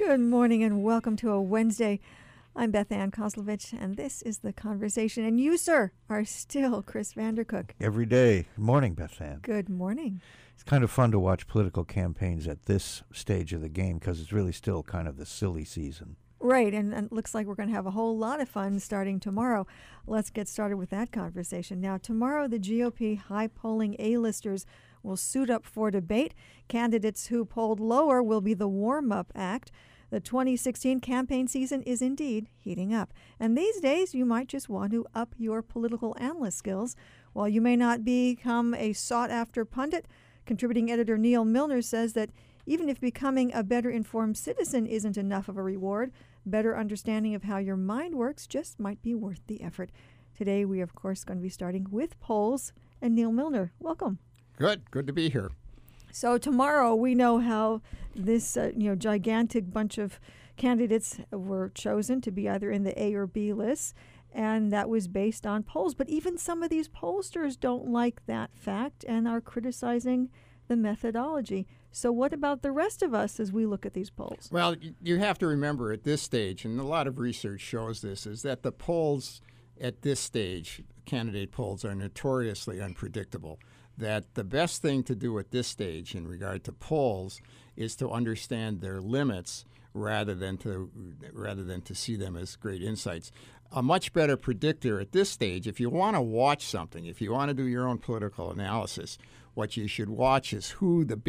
Good morning and welcome to a Wednesday. I'm Beth Ann Kozlovich, and this is The Conversation. And you, sir, are still Chris Vandercook. Every day. Good morning, Beth Ann. Good morning. It's kind of fun to watch political campaigns at this stage of the game because it's really still kind of the silly season. Right, and it looks like we're going to have a whole lot of fun starting tomorrow. Let's get started with that conversation. Now, tomorrow, the GOP high-polling A-listers will suit up for debate. Candidates who polled lower will be the warm-up act. The 2016 campaign season is indeed heating up. And these days, you might just want to up your political analyst skills. While you may not become a sought-after pundit, contributing editor Neil Milner says that even if becoming a better informed citizen isn't enough of a reward, better understanding of how your mind works just might be worth the effort. Today, we are, of course, going to be starting with polls. And Neil Milner, welcome. Good to be here. So tomorrow, we know how this gigantic bunch of candidates were chosen to be either in the A or B lists, and that was based on polls. But even some of these pollsters don't like that fact and are criticizing the methodology. So what about the rest of us as we look at these polls? Well, you have to remember at this stage, and a lot of research shows this, is that the polls at this stage, candidate polls, are notoriously unpredictable. That the best thing to do at this stage in regard to polls is to understand their limits rather than to see them as great insights. A much better predictor at this stage, if you want to watch something, if you want to do your own political analysis, what you should watch is who the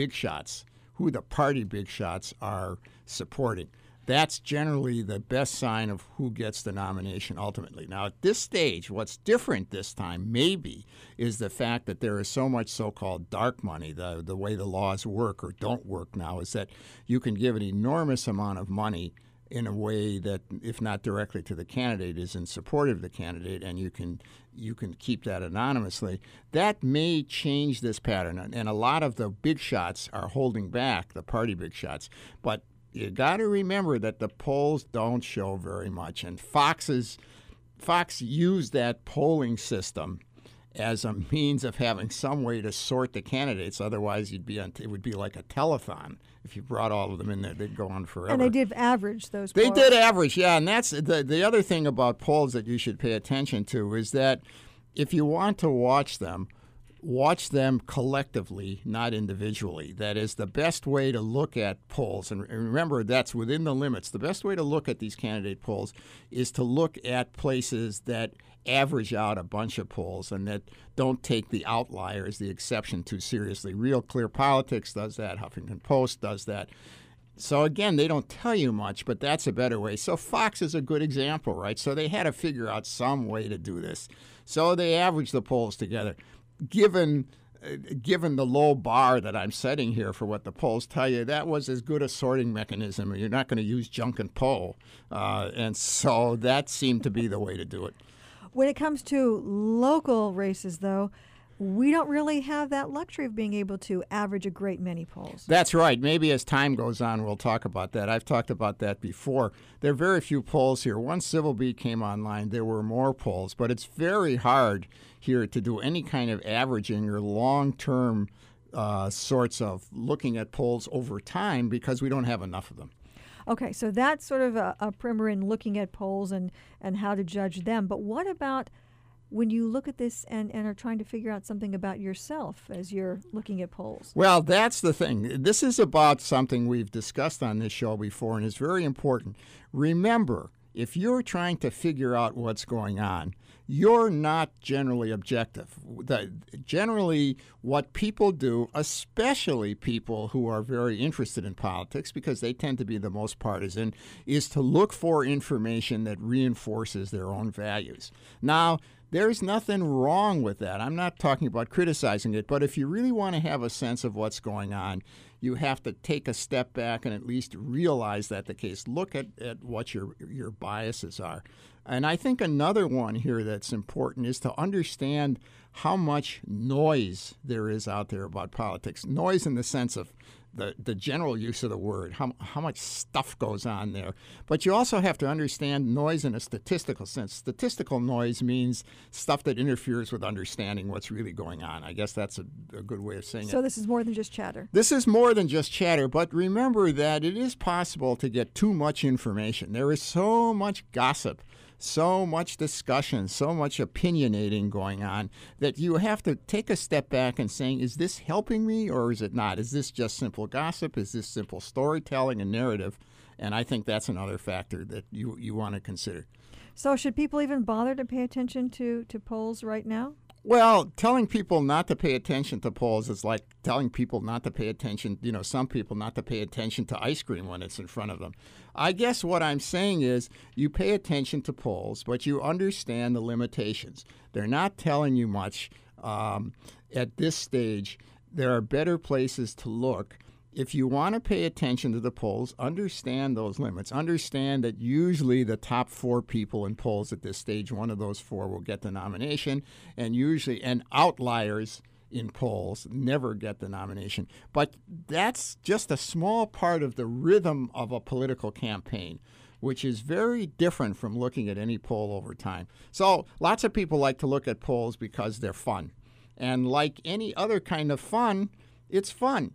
party big shots are supporting. That's generally the best sign of who gets the nomination ultimately. Now, at this stage, what's different this time maybe is the fact that there is so much so-called dark money. The way the laws work or don't work now is that you can give an enormous amount of money in a way that, if not directly to the candidate, is in support of the candidate, and you can keep that anonymously. That may change this pattern, and a lot of the big shots are holding back, the party big shots. But you got to remember that the polls don't show very much, and Fox used that polling system as a means of having some way to sort the candidates. Otherwise, it would be like a telethon. If you brought all of them in there, they'd go on forever. And they did average those polls. They did average, yeah. And that's the other thing about polls that you should pay attention to is that if you want to watch them collectively, not individually. That is the best way to look at polls. And remember, that's within the limits. The best way to look at these candidate polls is to look at places that average out a bunch of polls and that don't take the outliers, the exception, too seriously. Real Clear Politics does that. Huffington Post does that. So, again, they don't tell you much, but that's a better way. So Fox is a good example, right? So they had to figure out some way to do this. So they averaged the polls together. Given the low bar that I'm setting here for what the polls tell you, that was as good a sorting mechanism. You're not going to use junk and poll. And so that seemed to be the way to do it. When it comes to local races, though, we don't really have that luxury of being able to average a great many polls. That's right. Maybe as time goes on, we'll talk about that. I've talked about that before. There are very few polls here. Once Civil Beat came online, there were more polls, but it's very hard here to do any kind of averaging or long-term sorts of looking at polls over time because we don't have enough of them. Okay, so that's sort of a primer in looking at polls and how to judge them. But what about when you look at this and are trying to figure out something about yourself as you're looking at polls? Well, that's the thing. This is about something we've discussed on this show before, and it's very important. Remember, if you're trying to figure out what's going on, you're not generally objective. Generally, what people do, especially people who are very interested in politics, because they tend to be the most partisan, is to look for information that reinforces their own values. Now, there's nothing wrong with that. I'm not talking about criticizing it, but if you really want to have a sense of what's going on, you have to take a step back and at least realize that the case. Look at what your biases are. And I think another one here that's important is to understand how much noise there is out there about politics. Noise in the sense of the general use of the word, how much stuff goes on there. But you also have to understand noise in a statistical sense. Statistical noise means stuff that interferes with understanding what's really going on. I guess that's a good way of saying it. So this is more than just chatter. This is more than just chatter, but remember that it is possible to get too much information. There is so much gossip, so much discussion, so much opinionating going on that you have to take a step back and saying, is this helping me or is it not? Is this just simple gossip? Is this simple storytelling and narrative? And I think that's another factor that you want to consider. So should people even bother to pay attention to polls right now? Well, telling people not to pay attention to polls is like telling people not to pay attention, some people not to pay attention to ice cream when it's in front of them. I guess what I'm saying is you pay attention to polls, but you understand the limitations. They're not telling you much at this stage. There are better places to look. If you want to pay attention to the polls, understand those limits. Understand that usually the top 4 people in polls at this stage, one of those 4 will get the nomination, and outliers in polls never get the nomination. But that's just a small part of the rhythm of a political campaign, which is very different from looking at any poll over time. So lots of people like to look at polls because they're fun. And like any other kind of fun, it's fun.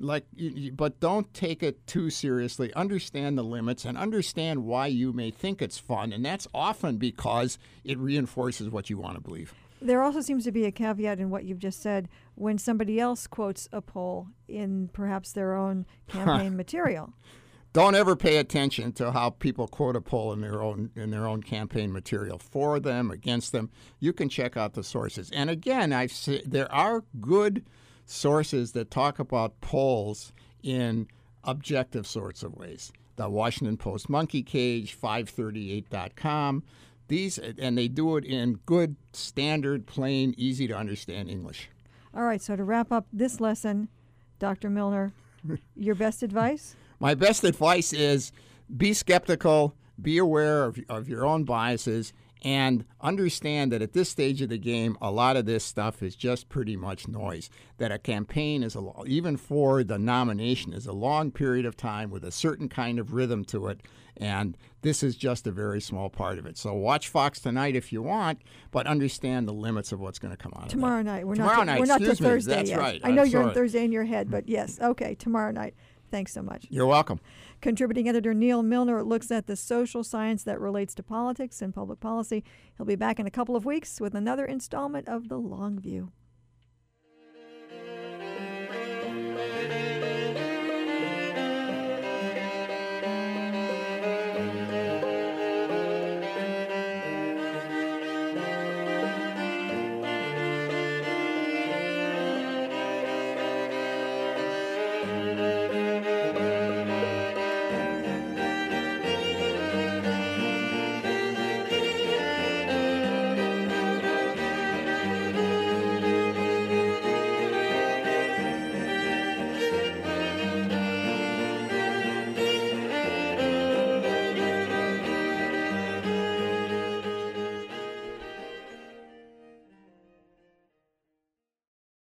But don't take it too seriously. Understand the limits and understand why you may think it's fun. And that's often because it reinforces what you want to believe. There also seems to be a caveat in what you've just said when somebody else quotes a poll in perhaps their own campaign material. Don't ever pay attention to how people quote a poll in their own campaign material, for them, against them. You can check out the sources. And again, there are good sources that talk about polls in objective sorts of ways. The Washington Post Monkey Cage, 538.com. And they do it in good, standard, plain, easy to understand English. All right, so to wrap up this lesson, Dr. Milner, your best advice? My best advice is be skeptical, be aware of your own biases, and understand that at this stage of the game, a lot of this stuff is just pretty much noise. That a campaign even for the nomination, is a long period of time with a certain kind of rhythm to it, and this is just a very small part of it. So watch Fox tonight if you want, but understand the limits of what's going to come out tomorrow of that. night. We're not to Thursday That's yet. right. I know you're on Thursday in your head, but yes. Okay, tomorrow night. Thanks so much. You're welcome. Contributing editor Neil Milner looks at the social science that relates to politics and public policy. He'll be back in a couple of weeks with another installment of The Long View.